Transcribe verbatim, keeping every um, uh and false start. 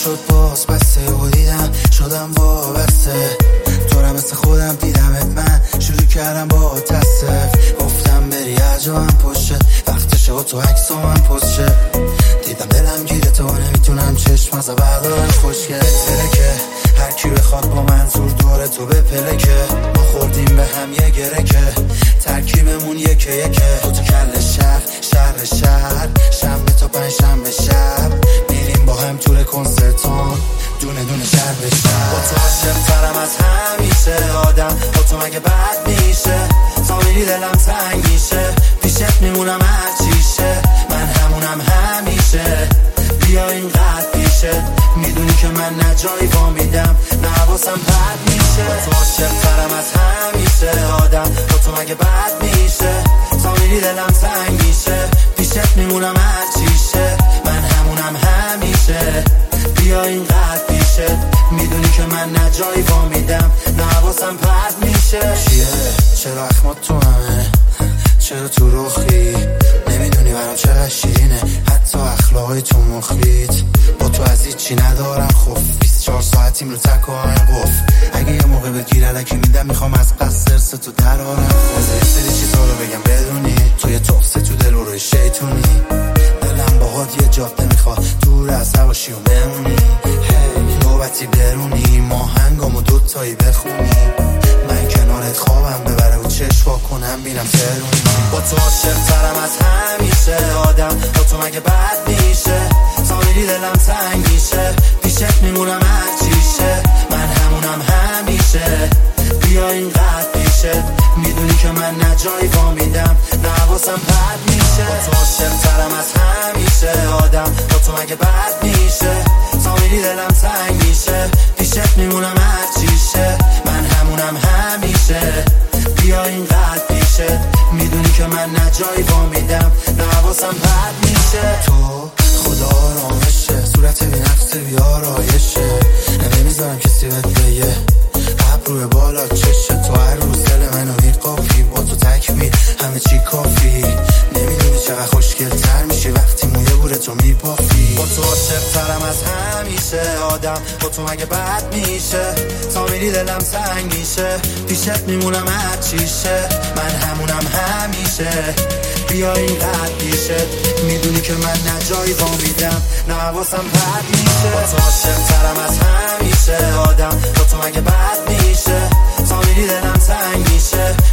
شد باز بسته و دیدم شدم وابسته تو را مثل خودم دیدمت من شروع کردم با تصف گفتم بری هرجا من پشه وقتشه و تو عکس و من پشه دیدم دلم گیره تو نمیتونم چشم از بردارم خوشگل که هر کی بخواد با منظور داره تو به پلکه ما خوردیم به هم یه گره که ترکیبمون یکه یکه تو تو کل شهر شهر شهر شنبه تا پنج شنبه شب میریم با هم طول کنسرتون دونه دونه شهر به شهر با تو عاشق‌ترم از همیشه آدم با تو مگه بد میشه تا میری دلم تنگ میشه پیشت میمونم هر چیشه من همونم همیشه بیا اینقدر پیشه میدونی که من نه جایی وا میدم نه حواسم پرت میشه با تو عاشق‌ترم از همیشه آدم با تو مگه بد میشه تا میری دلم تنگ میشه پیشت میمونم هر چیشه من همونم همیشه بیا اینقدر پیشه میدونی که من نه جایی وا میدم نه حواسم پرت میشه چیه چرا اخمات تو همه چرا تو رخی نمیدونی برام چقدر شیرینه حتی اخلاقای تو مخیت با تو از هیچی ندارم خوف بیست و چهار ساعتیم رو تک و همه قف اگه یه موقع بگیر علکی میدم میخوام از قصد سرس تو درارم خوزه یه سری چیزا رو بگم بدونی تو یه توفسه تو دل و روی شیطونی دلم باهات یه جاده میخواد دور از هواشی و بمونی هی نوبتی برونی ما هنگامو دوتایی بخونی من کنارت خوابم ببره و چشوا کنم بینم ترونی با تو عاشق‌ترم از همیشه آدم با تو مگه بد میشه تا میری دلم تنگ میشه پیشت میمونم هر چیشه من همونم همیشه بیا اینقدر پیشه میدونی که من نه جایی وا میدم نه حواسم پرت میشه با تو عاشق‌ترم از همیشه آدم با تو مگه بد میشه تا میری دلم تنگ میشه پیشت میمونم هر چیشه من همونم همیشه بیا اینقدر پیشه میدونی که من نه جایی وا میدم نه حواسم پرت میشه تو خدا آرامشه صورت بی نقص بی آرایشه نمیذارم کسی بهت بگه ابروی بالا چشه تو هر روز دل منو میقافی با تو تکمیل همه چی کافی نمیدونی چقدر خوشگل تر میشی وقتی موی بوره تو میبافی با تو عاشق‌ترم از همیشه آدم با تو مگه بد میشه تا میری دلم تنگ میشه پیشت میمونم هر چیشه من همونم همیشه بیا اینقدر پیشه میدونی که من نه جایی وا میدم نه حواسم پرت میشه با تو عاشق‌ترم از همیشه آدم با تو مگه بد میشه تا میری دلم تنگ میشه